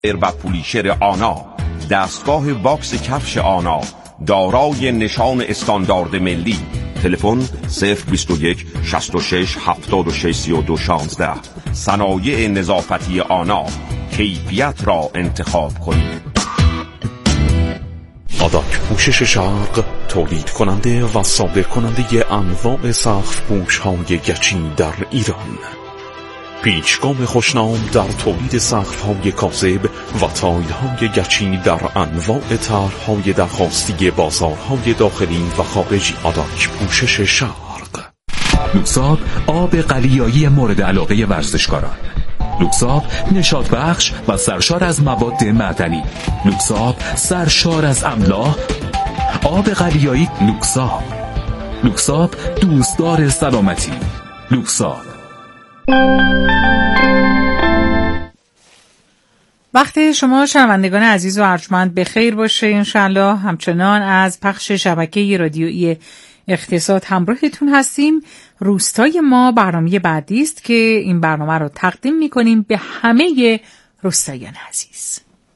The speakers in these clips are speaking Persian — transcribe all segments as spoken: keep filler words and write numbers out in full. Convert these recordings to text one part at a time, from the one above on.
و پولیشر آنا، دستگاه باکس کفش آنا دارای نشان استاندارد ملی. تلفن صفر بیست و یک شصت و شش هفتاد و شش سی و دو شانزده. صنایع نظافتی آنا، کیفیت را انتخاب کنید. آداک پوشش شرق تولید کننده و صادر کننده انواع سقف پوش های گچی در ایران. پیچگام خوشنام در تولید سقف های کاذب و تایل های گچی در انواع طرح‌های درخواستی بازارهای داخلی و خارجی. آداک پوشش شرق. لوکساب آب قلیایی مورد علاقه ورزشکاران. لوکساب نشاط بخش و سرشار از مواد معدنی. لوکساب سرشار از املاح. آب قلیایی لوکساب. لوکساب دوستدار سلامتی. لوکساب. وقتی شما شنوندگان عزیز و ارجمند به خیر باشه انشالله. همچنان از پخش شبکه رادیویی اقتصاد همراهتون هستیم. روستای ما برنامه بعدی است که این برنامه رو تقدیم میکنیم به همه روستایان عزیز.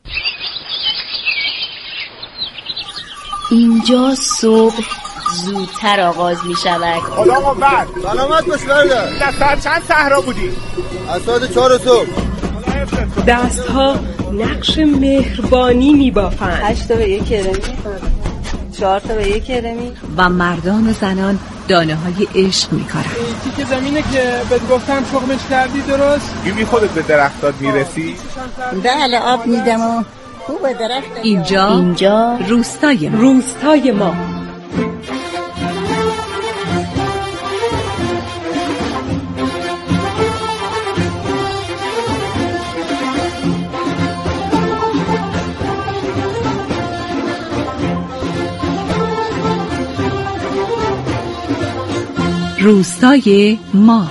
اینجا صبح زودتر آغاز می شود. حالا ما بعد سلامت باش برده. در ساعت چند صحرا بودی؟ از ساعت چهار صبح. دست ها نقش مهربانی می بافند. هشت تا به یک کرمی، چهار تا به یک کرمی. و مردان و زنان دانه های عشق می کارن. تیک زمینه که بهت گفتم شغلش کردی درست؟ بی خودت به درختات میرسی؟ بله آب میدم و خوب درخت. اینجا اینجا روستای ما. روستای ما. روستای ما.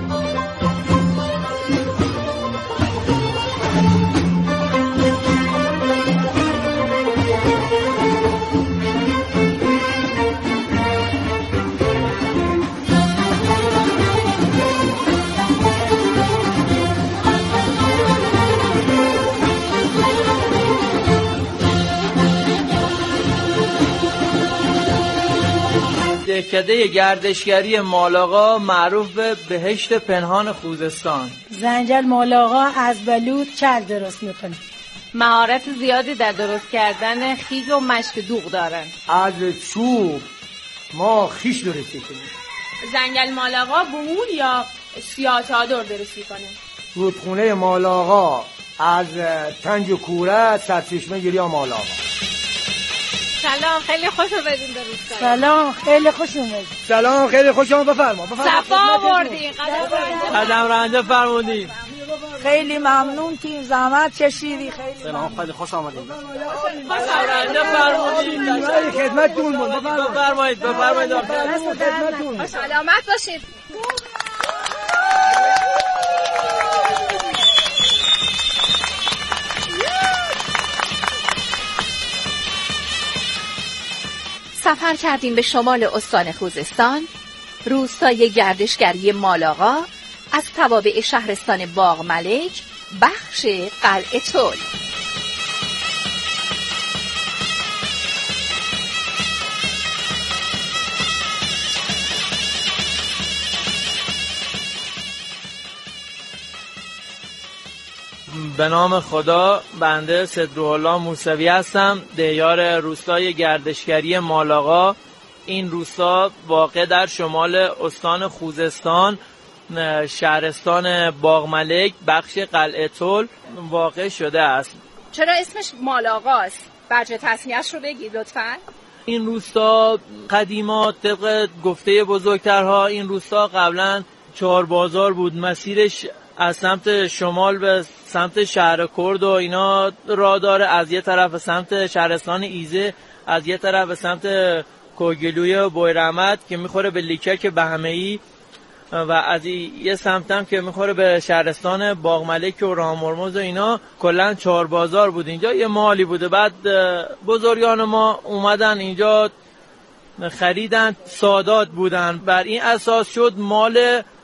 دهکده گردشگری مالاقا معروف به بهشت پنهان خوزستان. زنجل مالاقا از بلوط چرب درست میکنه. مهارت زیادی در درست کردن خیگ و مشک دوغ دارن. از چوب ما خیش درست کنیم. زنجل مالاقا بومون یا سیاه چادر درست کنه. رودخونه مالاقا از تنج کوره سرچشمه گیری مالاقا. سلام، خیلی خوش اومدین به روستای. سلام، خیلی خوش اومدین. سلام، خیلی خوش اومدین. بفرما بفرما. صفا آوردین. قدم رنده فرمودین. خیلی ممنون که زحمت کشیدی. خیلی سلام، خیلی خوش اومدین. قدم رنده فرمودین. خدمتتون بود. بفرمایید بفرمایید. خدمتتون. سلامت باشید. سفر کردیم به شمال استان خوزستان، روستای گردشگری مالاقا، از توابع شهرستان باغملک، بخش قلعه طل. به نام خدا، بنده صدروح‌الله موسوی هستم، دیار روستای گردشگری مالاقا. این روستا واقع در شمال استان خوزستان، شهرستان باغملک، بخش قلعه طل واقع شده است. چرا اسمش مالاقا است؟ برجه تسمیه‌اش رو بگید لطفاً. این روستا قدیما طبق گفته بزرگترها این روستا قبلا چهار بازار بود. مسیرش از سمت شمال به سمت شهر کرد و اینا راه داره، از یه طرف به سمت شهرستان ایزه، از یه طرف به سمت کوگلوی و بویرحمت که میخوره به لیکک بهمه‌ای و از یه سمت هم که میخوره به شهرستان باغملک و راهمرمز و اینا. کلا چهار بازار بود اینجا، یه مالی بوده. بعد بزرگان ما اومدن اینجا خریدن، سادات بودن، بر این اساس شد مال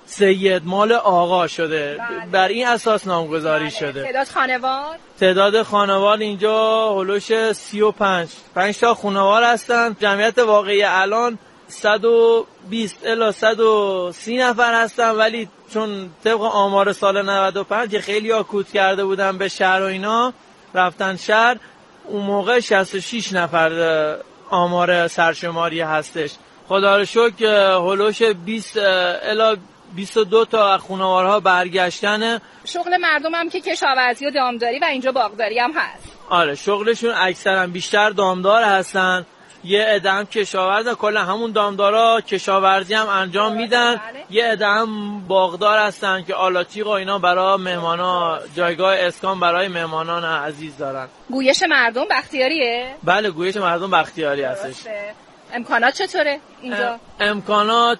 سید مال آقا شده. بله. بر این اساس نامگذاری بله. شده. تعداد خانوار؟ تعداد خانوار اینجا هلوش سی و پنج پنج تا خانوار هستن. جمعیت واقعی الان صد و بیست الی صد و سی نفر هستن، ولی چون طبق آمار سال نود و پنج خیلی ها کوت کرده بودن به شهر و اینا رفتن شهر، اون موقع شصت و شش نفر آمار سرشماری هستش. خدا رو شکر هلوش بیست الی بیست و دو تا خانوارها برگشتن. شغل مردم هم که کشاورزی و دامداری و اینجا باغداری هم هست. آره شغلشون اکثرا بیشتر دامدار هستن، یه عده هم کشاورز، کلا همون دامدارا کشاورزی هم انجام میدن. بله. یه عده هم باغدار هستن که آلاتیق و اینا برای مهمانا جایگاه اسکان برای مهمانان عزیز دارن. گویش مردم بختیاریه؟ بله گویش مردم بختیاری هستش. امکانات چطوره اینجا؟ امکانات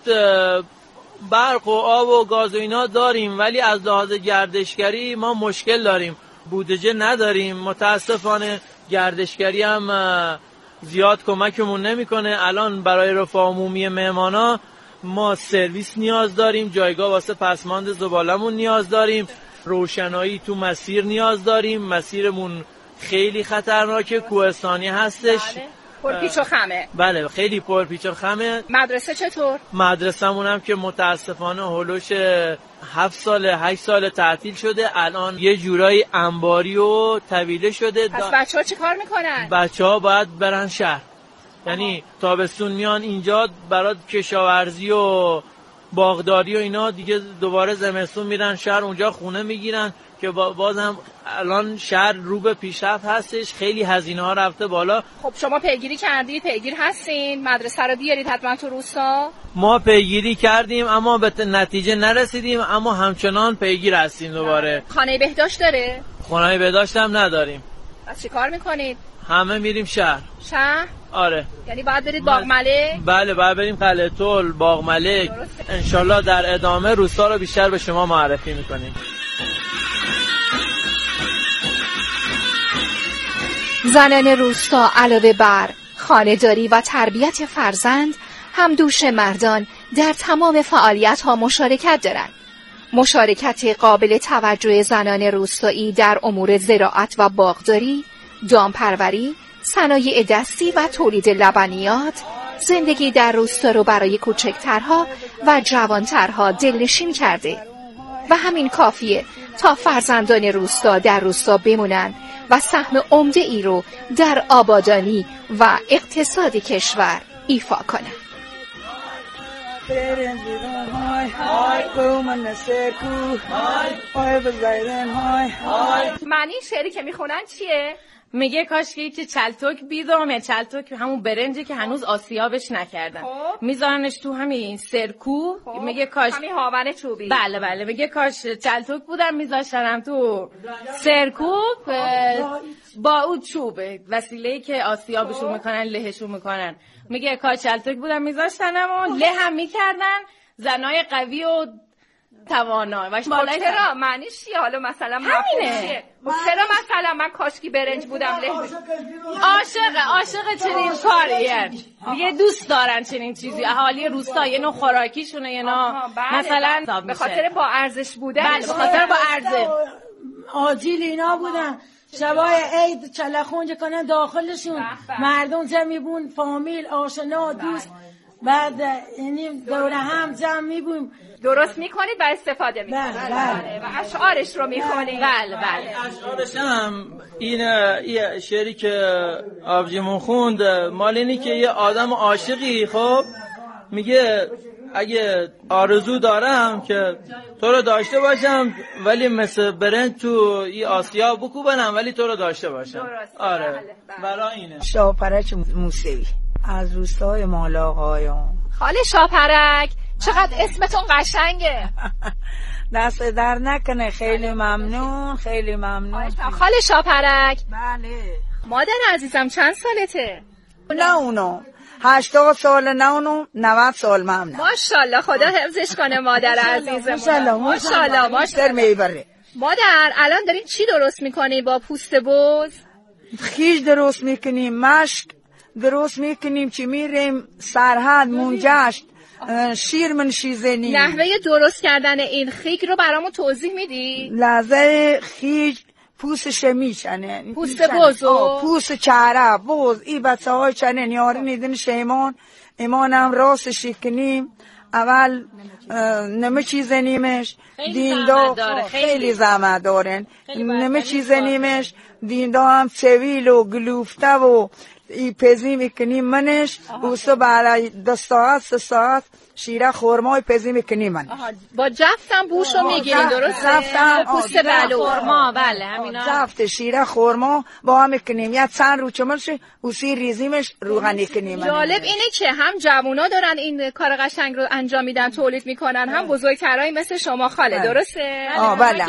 برق و آب و گاز و اینا داریم، ولی از لحاظ گردشگری ما مشکل داریم، بودجه نداریم. متاسفانه گردشگری هم زیاد کمکمون نمیکنه. الان برای رفاه عمومی مهمانا ما سرویس نیاز داریم، جایگاه واسه پسماند زبالمون نیاز داریم، روشنایی تو مسیر نیاز داریم. مسیرمون خیلی خطرناکه، کوهستانی هستش. بله. پرپیچ و خمه. بله خیلی پرپیچ و خمه. مدرسه چطور؟ مدرسه‌مون هم که متاسفانه هولوش هفت سال هشت سال تعطیل شده، الان یه جورایی انباری و طویله شده. پس بچه‌ها چی کار میکنن؟ بچه‌ها باید برن شهر، یعنی تابستون میان اینجا برای کشاورزی و باغداری و اینا، دیگه دوباره زمستون میرن شهر اونجا خونه میگیرن که بازم الان شهر رو به پیشرفت هستش، خیلی هزینه ها رفته بالا. خب شما پیگیری کردید؟ پیگیر هستین مدرسه رو بیارید حتما تو روستا؟ ما پیگیری کردیم اما به نتیجه نرسیدیم، اما همچنان پیگیر هستیم دوباره. خانه بهداشت داره؟ خانه بهداشت هم نداریم. پس چی کار میکنید؟ همه میریم شهر. شهر؟ آره. یعنی باید برید باغ ملک؟ بله باید بریم قلعه طل، باغ ملک. انشالله در ادامه روستا رو بیشتر به شما معرفی میکنیم. زنان روستا علاوه بر خانه‌داری و تربیت فرزند، هم دوش مردان در تمام فعالیت‌ها مشارکت دارند. مشارکت قابل توجه زنان روستایی در امور زراعت و باغداری، دامپروری، صنایع دستی و تولید لبنیات، زندگی در روستا رو برای کوچکترها و جوانترها دلنشین کرده و همین کافیه تا فرزندان روستا در روستا بمونن و سهم عمده ای رو در آبادانی و اقتصاد کشور ایفا کنن. معنی شعری که میخونن چیه؟ میگه کاش که یکی چلتوک بیدامه، چلتوک همون برنجی که هنوز آسیابش نکردن، میذارنش تو همین سرکو. خوب. میگه کاش همین هاون چوبی. بله بله میگه کاش چلتوک بودن میذاشتنم تو سرکو با اون چوبه، وسیله‌ای که آسیابشون میکنن، لهشون میکنن. میگه کاش چلتوک بودن میذاشتنم و له هم میکردن زنای قوی و توانا. و چرا معنیش چیه؟ حالا مثلا همینه. چرا مثلا من کاشکی برنج بودم له عاشق عاشق چنین کاریه. دیگه دوست دارن چنین چیزی. اهالی روستا یه نوع خوراکیشونه، یه نوع مثلا به خاطر با ارزش بودن. بله به خاطر با ارزش آجیل اینا بودن. شبای عید چلخونج کنن داخلشون، مردم جمع بون، فامیل، آشنا، دوست. بعد یعنی دوره هم جمع میبویم. درست میکنید و استفاده میکنید. بله بله. و اشعارش رو میخونید. بله بله. اشعارش هم این این شعری که آبجیمون خوند مال اینی که یه آدم عاشقی خب میگه اگه آرزو دارم که تو رو داشته باشم، ولی مثل برنج تو این آسیا بکوبنم ولی تو رو داشته باشم. آره بله بله. برای اینه. شاپرک موسوی از روستای مالاقایان. خاله شاپرک چقدر اسمتون قشنگه. دست در نکنه. خیلی ممنون خیلی ممنون. خاله شاپرک. بله. مادر عزیزم چند سالته؟ نه اونو هشتاد سال، نه اونو نود سال. ممنون. ماشاءالله خدا حفظش کنه مادر عزیزم. ماشاءالله ماشاءالله ماشاءالله. مادر الان دارین چی درست میکنی با پوست بز؟ خیش درست میکنیم، مشک درست میکنیم، چی میریم سرحد منجشت شیر من شیزنیم. نحوه درست کردن این خیک رو برامون توضیح میدی؟ لحظه خیک پوست شمی چنه، پوست بوزو، پوست چهره بوز، این بچه های چنه نیاره نیدن شیمان ایمانم راست شکنیم. اول نمه چیزه نیمش دیندا خیلی زحمت دارن، نمه چیزه نیمش دیندا هم چویل و گلوفته و ای پزی میکنیم منش اوستا برای دو ساعت سه ساعت شیره خورمای پزی میکنیم من با جفتم بوشو میگیرین درسته؟ جفتم پوست بلو خورما بله همینا جفت شیره خورما با هم میکنیم یا چند رو چمرش اوسی ریزیمش روغنی کنیم. جالب اینه که هم جوونا دارن این کار قشنگ رو انجام میدن تولید میکنن هم بزرگترای مثل شما خاله درسته؟ آه بله.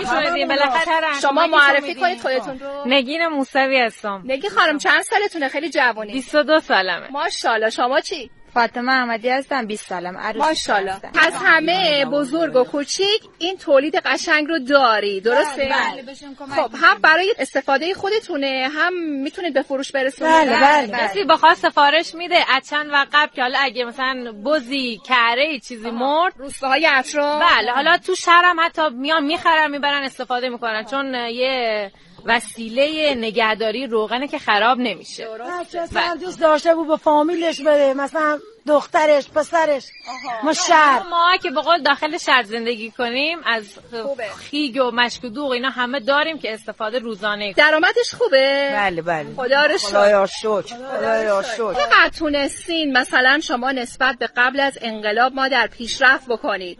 شما معرفی کنید خودتون رو. نگین موسوی هستم. نگین خانم چند سالتونه؟ خیلی جوونی. بیست و دو سالمه. ماشاءالله. شما چی؟ فاطمه احمدی هستم بیست سالم. ماشاءالله. از همه بزرگ و کوچیک این تولید قشنگ رو داری درسته؟ بله. خب هم برای استفاده خودتونه هم میتونید به فروش برسونید. بله بله. کسی بخواد سفارش میده از چند وقت قبل که حالا اگه مثلا بزی کره چیزی مرد روستاهای اطراف بله حالا تو شهرم حتی میان میخرن میبرن استفاده میکنن چون یه وسیله نگهداری روغنه که خراب نمیشه. بله. دوست داشته بود به فامیلش بده مثلا دخترش پسرش. ما شهر ما که به قول داخل شهر زندگی کنیم از خیگ و مشک و دوغ اینا همه داریم که استفاده روزانه. درآمدش خوبه؟ بله بله. خدا رو شکر. خدایا شکر. خدایا شکر. چقدر تونستین مثلا شما نسبت به قبل از انقلاب ما در پیشرفت بکنید؟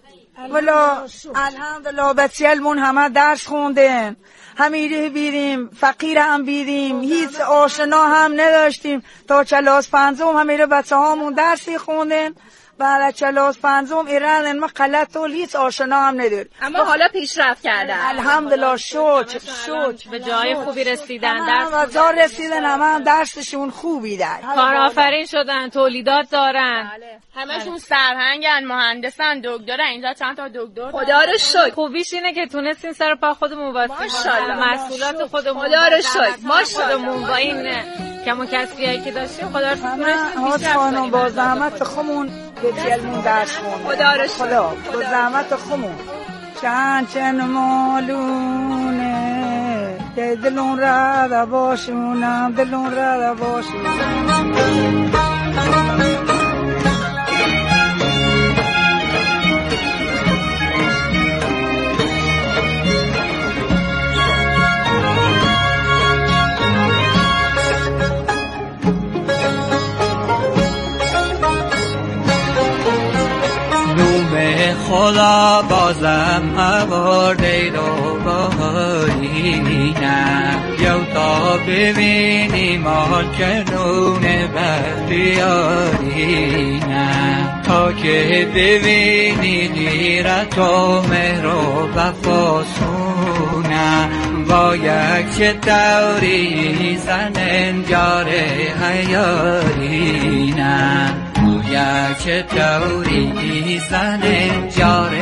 والا الحمدلله بچه‌مون همه درس خوندن، همیشه بیریم فقیر هم بیریم، هیچ آشنا هم نداشتیم تا کلاس پنجم همیشه بچه هامون درسی خوندن. بعد کلاس پنجم ایران ما غلط و هیچ آشنا هم نداریم اما حالا پیشرفت کردن الحمدلله. شکر شکر به جای خوبی رسیدن، درس جا رسیدن، همه درسشون خوبی در کارآفرین شدن، تولیدات دارن. همشون سرهنگن، مهندسن، دکترن. اینجا چند تا دکتر خدا رو شکر. خوبیش اینه که تونستین سر پا خودمون واسه محصولات خودمون. خدا رو شکر. ماشاءالله با این کم و کسریایی که داشتیم خدا رو شکر. خانم با زحمت خودمون بچه‌مون درس خوندن. خدا رو شکر. خدا با زحمت خودمون چند چند مالونه که دلون رد باشونم دلون رد باشونم. خدا بازم آورده رو بارینم یا تا ببینیم آن کنون بختیارینم تا که ببینی غیرت و مهر و وفاسونم با یک چه دوری زن انجار حیارینم یا چه دوری زن جار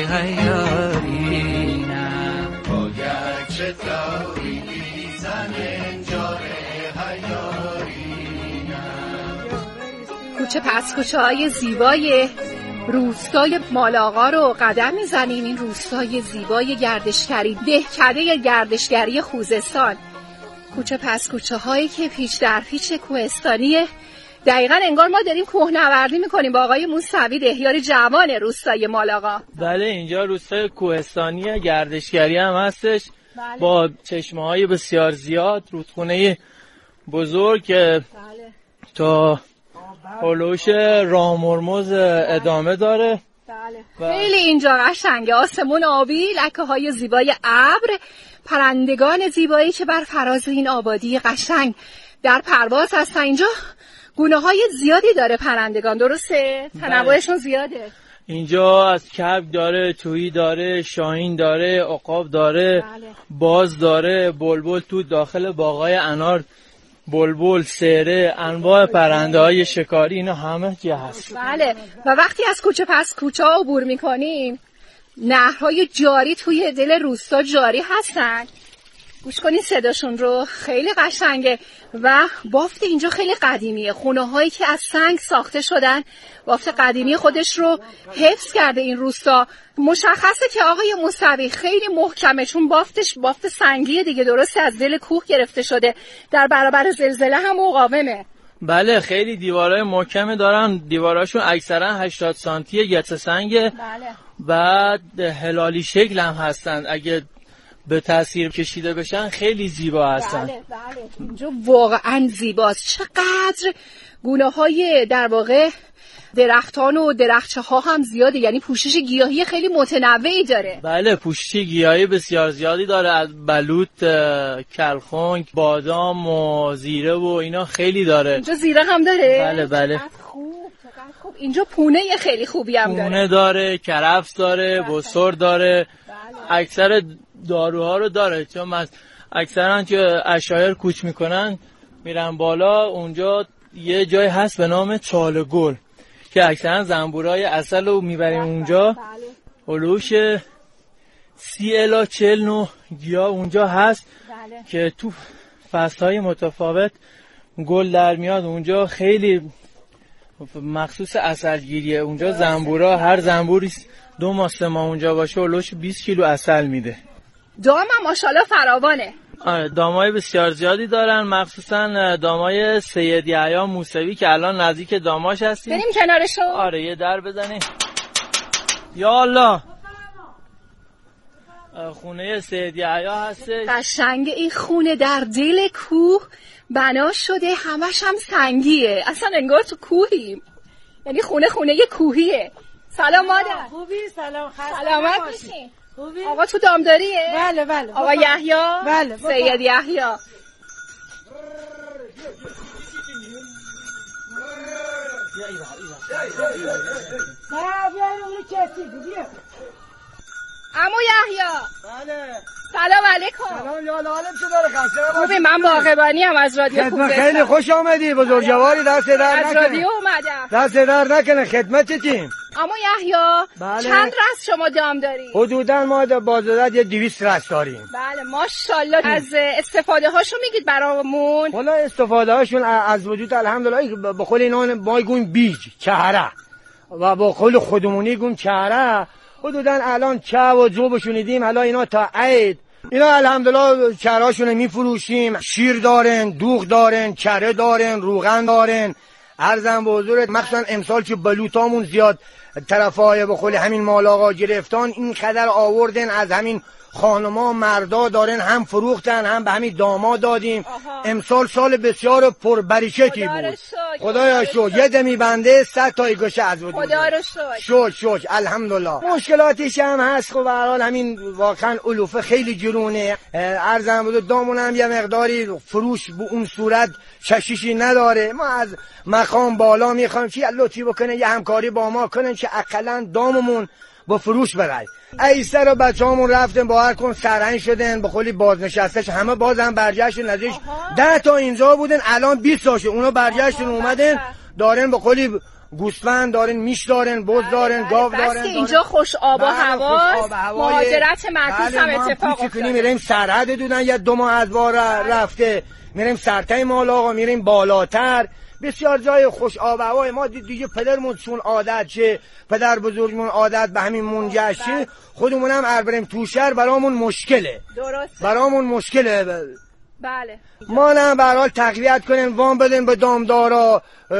حیارینم یا چه دوری زن جار حیارینم. کوچه پس کوچه های زیبای روستای مالاغا رو قدم میزنیم. این روستای زیبای گردشگری، دهکده گردشگری خوزستان. کوچه پس کوچه هایی که پیچ در پیچ کوهستانیه. دقیقاً انگار ما داریم کوهنوردی میکنیم با آقای موسوی، دهیار جوان روستای مالاغا. بله اینجا روستای کوهستانی گردشگری هم هستش. بله. با چشمه‌های بسیار زیاد، رودخونه بزرگ که بله. تا هلوش رامرمز ادامه داره. بله. و... خیلی اینجا قشنگه، آسمون آبی، لکه های زیبای ابر، پرندگان زیبایی که بر فراز این آبادی قشنگ در پرواز هستن. اینجا گونه های زیادی داره پرندگان درسته؟ تنوعشون زیاده. اینجا از کبک داره، تویی داره، شاهین داره، عقاب داره، بله. باز داره، بلبل تو داخل باغای انار، بلبل، سره، انواع پرنده های شکاری اینا همه جا هست. بله. و وقتی از کوچه پس کوچه ها عبور میکنیم نهرهای جاری توی دل روستا جاری هستن. گوش کنین صداشون رو، خیلی قشنگه و بافت اینجا خیلی قدیمیه. خونه هایی که از سنگ ساخته شدن، بافت قدیمی خودش رو حفظ کرده این روستا. مشخصه که آقای موسوی خیلی محکمه، چون بافتش بافت سنگیه دیگه، درسته از دل کوه گرفته شده، در برابر زلزله هم مقاومه. بله خیلی دیوارای محکمه دارن، دیواراشون اکثرا هشتاد سانتی گچ سنگه. بله. بعد هلالی شکل هم هستن، اگه به تاثیر کشیده بشن خیلی زیبا هستن. بله بله اینجا واقعا زیباست. چقدر گونه های در واقع درختان و درخچه ها هم زیاده، یعنی پوشش گیاهی خیلی متنوعی داره. بله پوشش گیاهی بسیار زیادی داره، از بلوط، کلخنک، بادام و زیره و اینا خیلی داره. اینجا زیره هم داره؟ بله بله. چقدر خوب چقدر خوب. اینجا پونه خیلی خوبی هم داره. پونه داره، کرفس داره، بسر داره. بله. اکثر داروها رو داره، چون من اکثرا که عشایر کوچ میکنن میرن بالا، اونجا یه جای هست به نام چاله گل که اکثرا زنبورای عسل رو میبریم اونجا. هلوش سی الا چل نوع گیاه اونجا هست. بله. که تو فصلهای متفاوت گل در میاد اونجا، خیلی مخصوص عسلگیریه اونجا. زنبورا هر زنبوری دو ماه سه ماه اونجا باشه هلوش بیست کیلو عسل میده. دام هم ماشاءالله فراوانه. آره دامای بسیار زیادی دارن، مخصوصا دامای سید یحیی موسوی که الان نزدیک داماش هستیم. بریم کنارشو. آره یه در بزنیم. یا الله خونه سید یحیی هستش. قشنگ این خونه در دل کوه بنا شده، همش هم سنگیه، اصلا انگار تو کوهیم، یعنی خونه خونه کوهیه. سلام مادر. خوبی؟ سلام. سلامت باشین. خوبی؟ آقا تو دامداریه؟ بله بله. آقا یحیی؟ بله. سید یحیی. عمو یحیی. بله. سلام علیکم. سلام یا عالم چه داره خسته؟ خوبی؟ من باغبانی ام از رادیو خوزستان. خیلی خوش آمدی، بزرگواری، دست در نکنه. از رادیو اومدم. دست در نکنه، خدمتتیم. عمو یحیی بله. چند رس شما دام داری؟ حدوداً ما بازداد یه دویست رس داریم. بله ماشاءالله. از استفاده هاشون میگید برامون؟ والا استفاده هاشون از وجود الحمدلله به قول اینا ما گویم بیج چهره و با قول خودمونی گویم چهره. حدوداً الان چه و جو شنیدیم، حالا اینا تا عید اینا الحمدلله چهرهاشون میفروشیم. شیر دارن، دوغ دارن، چره دارن، روغن دارن. عرضم به حضورت مخصوصا امسال که بلوطامون زیاد طرفای به قول همین مال آقا گرفتان، این خدر آوردن از همین خانما مردا دارن هم فروختن هم به همین داما دادیم. آها. امسال سال بسیار پربرکتی بود. خدایا شو یه دمی بنده صد تا گوشه از بود. خدا رو شو شو الحمدلله. مشکلاتش هم هست خب به هر حال همین واقعا علوفه خیلی جرونه. ارزم بود دامون هم یه مقداری فروش به اون صورت چشیشی نداره. ما از مقام بالا میخوایم که لطفی بکنه یه همکاری با ما کنن که اقلا داممون با فروش برای ایسر و بچه همون رفتن با هر کن سرهنگ شدن به خیلی بازنشستش همه باز هم برگشتن نزدیک ده تا اینجا بودن الان بیست تاشه اونا برگشتن اومدن دارن به خیلی گوسفند دارن، میش دارن، بز دارن، گاو دارن. بس اینجا خوش آب و هواست، مهاجرت معکوس هم اتفاق افتاده. میریم سرحد دودن یا دو ماه از بار رفته میریم سرتای مال آقا، میریم بالاتر، بسیار جای خوش آب و هوای. ما دیگه پدرمون چون عادت چه پدر بزرگمون عادت به همین منجش چه خودمون هم ار بریم تو شهر برامون مشکله. درسته برامون مشکله. بله ما نه به هر حال تقویت کنیم، وام بدن به دامدارا،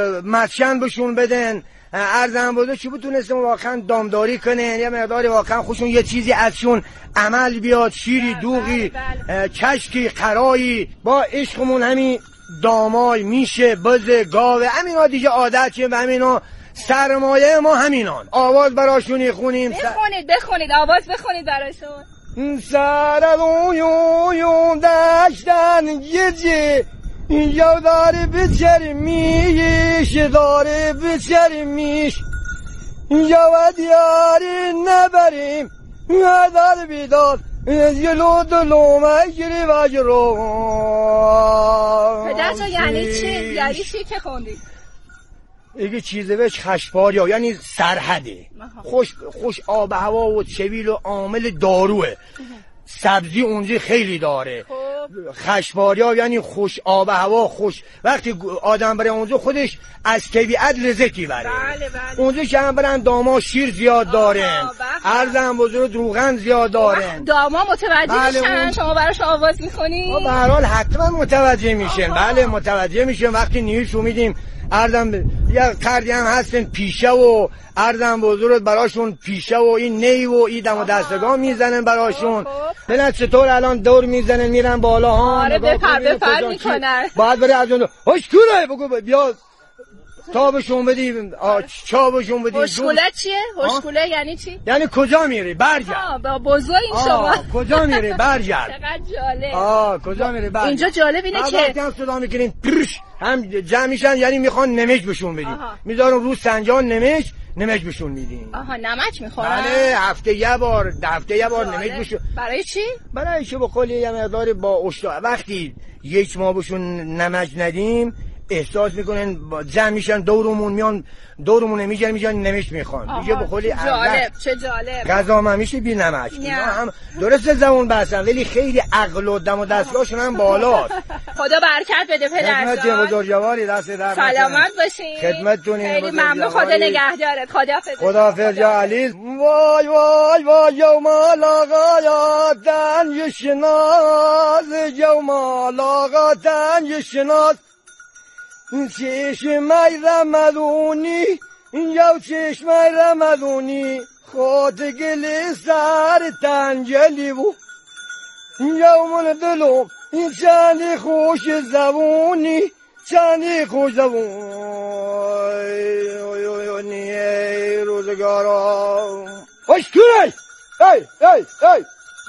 مسکن بهشون بدن. ارزم بوده چی بتونستیم واقعا دامداری کنن یه مقداری واقعا خوشون یه چیزی ازشون عمل بیاد، شیری، دوغی، کشکی، قرایی. با عشقمون همین دامای، میشه، بز، گاوه، همینا دیگه عادتیم و همینا سرمایه ما همینان. آواز براشون خونیم. بخونید بخونید آواز بخونید براشون. سرمایه داشتن گیجی یا داره بچرمیش داره بچرمیش یا دیاری نبریم داره بیداد یلو دلومه گیری وجرو. پدر جا یعنی چی؟ یعنی چی که خوندی؟ ایگه چیزه بهش خشباری ها یعنی سرحده خوش, خوش آب هوا و چویل و عامل داروه. سبزی اونجا خیلی داره. خشباری ها یعنی خوش آب هوا خوش، وقتی آدم بره اونجا خودش از طبیعت لذتی بره. بله بله. اونجا که هم برن داما شیر زیاد دارن، ارزم بزرگ روغن زیاد دارن. داما متوجه بله میشن اون... شما براش آواز میخونی؟ به هر حال حتما متوجه میشن. بله متوجه میشن. وقتی نیوشو میدیم ارزم ب... یه کردی هم هستن پیشه و ارزم بزرگ براشون پیشه و این نی و این دم و دستگاه میزنن براشون. ببین چطور الان دور میزنن میرن بالا ها. آره بپر بپر میکنن. بعد بره از اون هشکوله بگو بیا تابشون بدی، چابشون بدی. هشکوله چیه؟ هشکوله یعنی چی؟ یعنی کجا میری؟ برگرد. با بزرگ این شما. کجا میری؟ برگرد. چقدر جالب. آه کجا میری؟ برگرد. اینجا جالب اینه که وقتی هم صدا میکنین پرش هم جمع میشن، یعنی میخوان نمک بشون بدی. میذارن رو سنجان نمک نمک بشون میدین. آها نمک میخورن؟ بله هفته یه بار هفته یه بار نمک بشون. برای چی؟ برای چی به قول یه مقدار با اشتا. وقتی یک ماه بهشون نمک ندیم احساس میکنن جمع میشن دورمون میان دورمون میگن میگن نمک میخوان. دیگه به قولی جالب چه جالب. غذا ما میشه بی نمک. اینا هم درست زبون بحثن ولی خیلی عقل و دم و دستگاهشون هم بالاست. خدا برکت بده پدرجان. خدمت بزرگواری دست در سلامت باشین. خدمتتونیم. خیلی ممنون. خدا نگهدارت. خداحافظ. خداحافظ یا علی. وای وای وای یوم آقا دن یشناز یوم آقا دن یشناز چشم رمضونی یا چشم رمضونی خود گل سر تنجلی و یومون دلو این چندی خوش زبونی چندی خوش زبونی روزگارا خوش کنی ای ای ای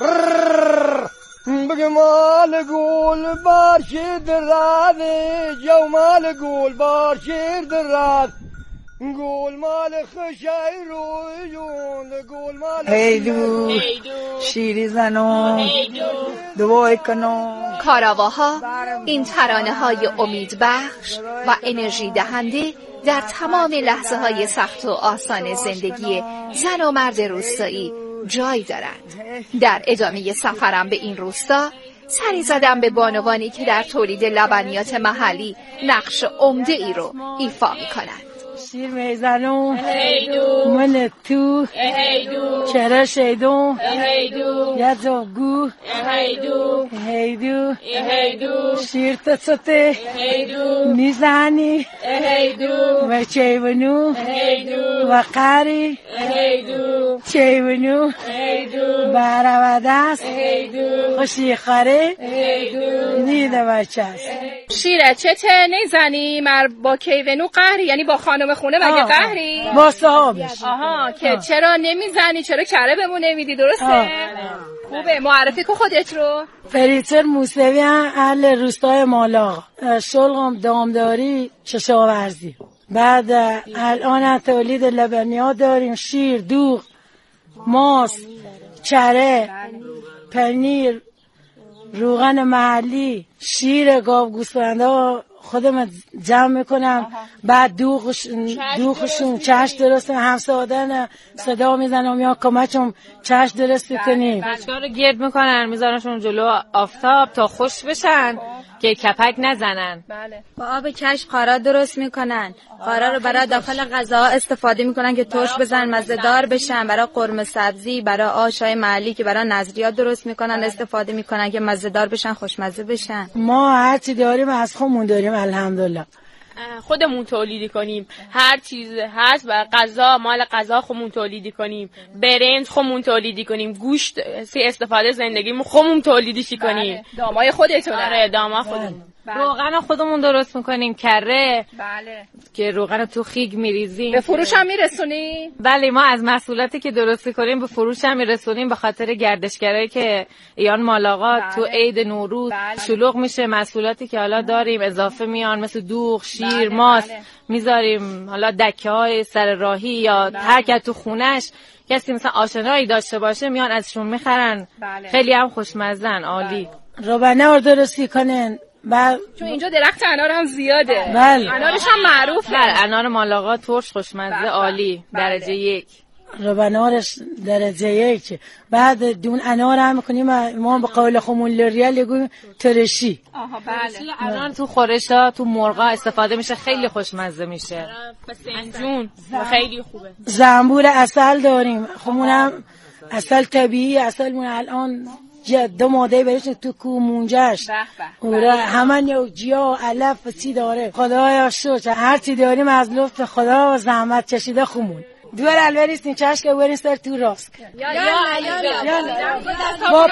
بگه مال گول بارشی در راد جو مال گول بارشی در راد گول مال خشای رویون گول مال هیدو شیری زنو دوای کنو. کاراواها این ترانه های امید بخش و انرژی دهنده در تمام لحظه های سخت و آسان زندگی زن و مرد روستایی جای دارند. در ادامه سفرم به این روستا سری زدم به بانوانی که در تولید لبنیات محلی نقش عمده ای رو ایفا می کنند. شیر میزنو من تو چرا شیدو یزو گو هیدو شیر تسته میزنی و چیونو و قری چیونو برا و دست خوشی خاره نیده بچه است. شیره چته نیزنی مر با کیونو قهری یعنی با خانم خونه مگه قهری؟ با صاحبش. آها که آه. چرا نمیزنی چرا کره بمون نمیدی درسته؟ آه. خوبه معرفی کو خودت رو. فریتر موسوی اهل روستای مالاق شلغم دامداری کشاورزی. بعد الان تولید لبنیات داریم شیر دوغ ماست چره پنیر روغن محلی شیر گاو گوسفندا خودم جمع میکنم. بعد دوغش دوغشون چش درست همسه آدن صدا میزنم یا کمکم چش درست کنیم. بچه‌ها رو گرد میکنن میذارنشون جلو آفتاب تا خوش بشن که کپک نزنن. بله. با آب کشک قارا درست میکنن. قارا رو برای داخل غذا استفاده میکنن که ترش بزنن مزه‌دار بشن. برای قرمه سبزی برای آشای محلی که برای نظریات درست میکنن استفاده میکنن که مزه‌دار بشن خوشمزه بشن. ما هر چی داریم از خودمون داریم الحمدلله. خودمون تولیدی کنیم هر چیز هست و غذا مال غذا خودمون تولیدی کنیم برنج خودمون تولیدی کنیم گوشت سی استفاده زندگیمون خودمون تولیدیشی کنیم. دامای خودتونه. آره داما خودمون. روغن خودمون درست میکنیم کره. بله. که روغن تو خیگ میریزیم. به فروش هم میرسونی؟ بله ما از محصولاتی که درست کنیم به فروش هم میرسونیم به خاطر گردشگرایی که ایان مالاقا بله. تو عید نوروز بله. شلوغ میشه محصولاتی که حالا داریم اضافه میان مثل دوغ شیر بله. ماست بله. میذاریم حالا دکه های سر راهی یا بله. هر که تو خونش کسی مثلا آشنایی داشته باشه میان ازشون میخرن. بله. خیلی هم خوشمزن عالی. بله. روبنه درستی کنن. بله. چون اینجا درخت انار هم زیاده. بله. انارش هم معروفه. بله انار مالاقا ترش خوشمزه بله. عالی درجه بله. یک. ربنارش درجه یک، بعد دون انار هم میکنیم ما به قول خمون لریال یگویم ترشی. آها بله. الان تو خورشا تو مرغا استفاده میشه، خیلی خوشمزه میشه. فسنجون خیلی خوبه. زنبور عسل داریم، خمونم عسل طبیعی، عسلمون الان دو ماده بهش تو کومونجش اوره همان یو جیا علف چی داره. خدایا شکر هر چی داریم از لطف خدا و زحمت چشیده خمون. دور الوریستین چشک برین سر تو راست. یا یا یا با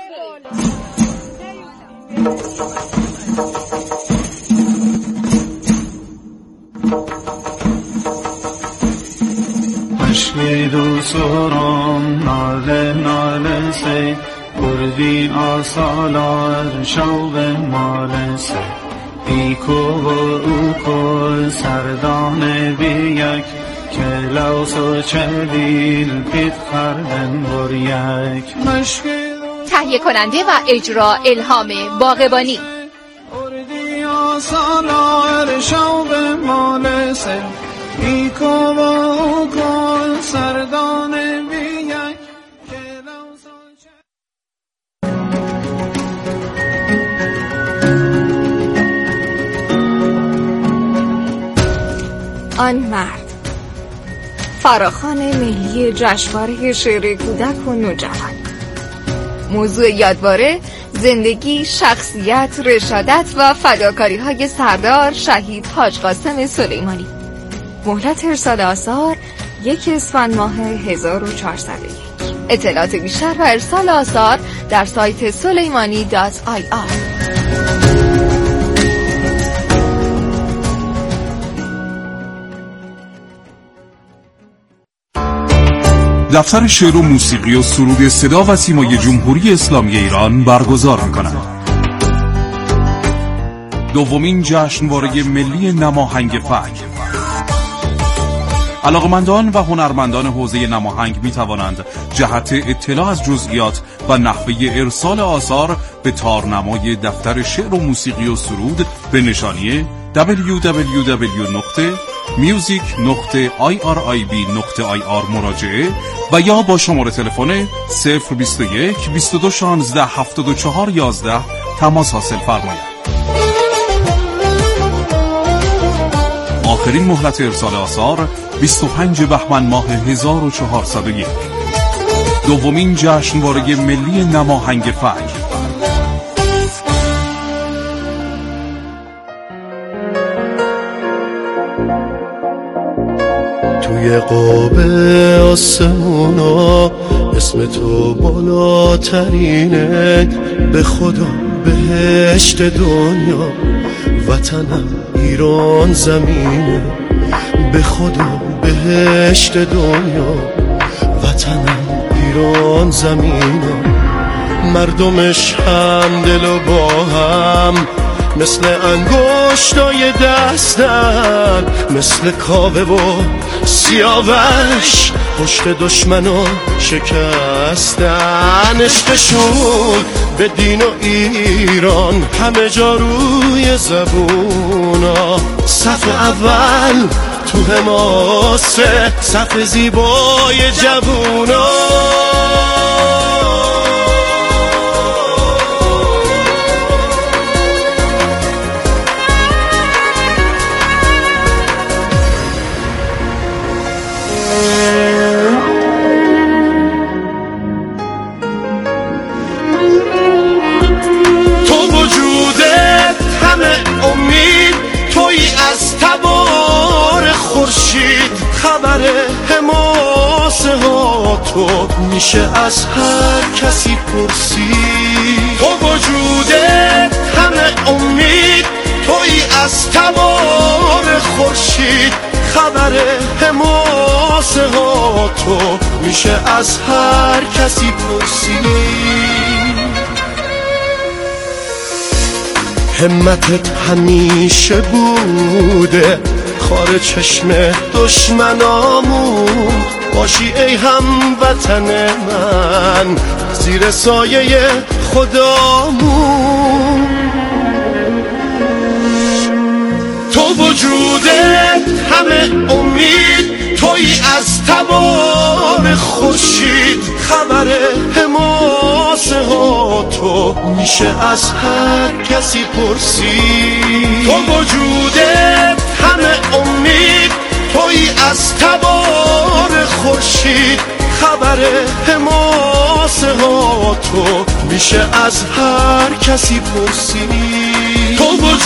مشکی دو سرم ناله ناله سی بردی آسالار شوق مال سی ایکو و اوکو سردان بیک کلاوس و چلیل پیت خردن بر یک مشکی تهیه کننده و اجرا الهام باغبانی. بردی آسالار شوق مال سی ایکو و اوکو سردان بیک کلاوس و آن مرد، فراخوان ملی جشنواره شعر کودک و نوجوان. موضوع یادواره زندگی، شخصیت، رشادت و فداکاری های سردار شهید حاج قاسم سلیمانی. مهلت ارسال آثار یک اسفند ماه هزار و چهارصد و یک. اطلاعات بیشتر و ارسال آثار در سایت سلیمانی دات آی آر. دفتر شعر و موسیقی و سرود صدا و سیمای جمهوری اسلامی ایران برگزار می‌کند. دومین جشنواره ملی نماهنگ فک. علاقمندان و هنرمندان حوزه نماهنگ می توانند جهت اطلاع از جزئیات و نحوه ارسال آثار به تارنمای دفتر شعر و موسیقی و سرود به نشانی دبلیو دبلیو دبلیو دات میوزیک دات آی آر آی بی دات آی آر مراجعه و یا با شماره تلفن صفر بیست و یک بیست و دو شانزده هفتاد و چهار یازده تماس حاصل فرمایید. آخرین مهلت ارسال آثار بیست و پنج بهمن ماه هزار و چهارصد و یک. دومین جشنواره ملی نماهنگ فک. توی قاب آسمونا اسم تو بالاترینه، به خدا بهشت دنیا وطنم ایران زمینه، به خدا بهشت دنیا وطنم ایران زمینه. مردمش هم دل و با هم مثل انگشتای دستن، مثل کاوه و سیاوش پشت دشمنو شکستن. عشقشون به دین و ایران همه جا روی زبونا، صف اول تو حماسه، صف زیبای جوونا. خبر حماسه ها تو میشه از هر کسی پرسید، تو وجودت همه امید، توی از تبار خورشید. خبر حماسه ها تو میشه از هر کسی پرسید. همتت همیشه بوده خار چشم دشمنامون، باشی ای هموطن من زیر سایه خدامون. تو وجودت همه امید، تویی از تبار خورشید، خبر حماسه ها تو میشه از هر کسی پرسید. تو وجودت همه امید، تویی از تبار خورشید، خبر حماسه ها تو میشه از هر کسی پرسید. تو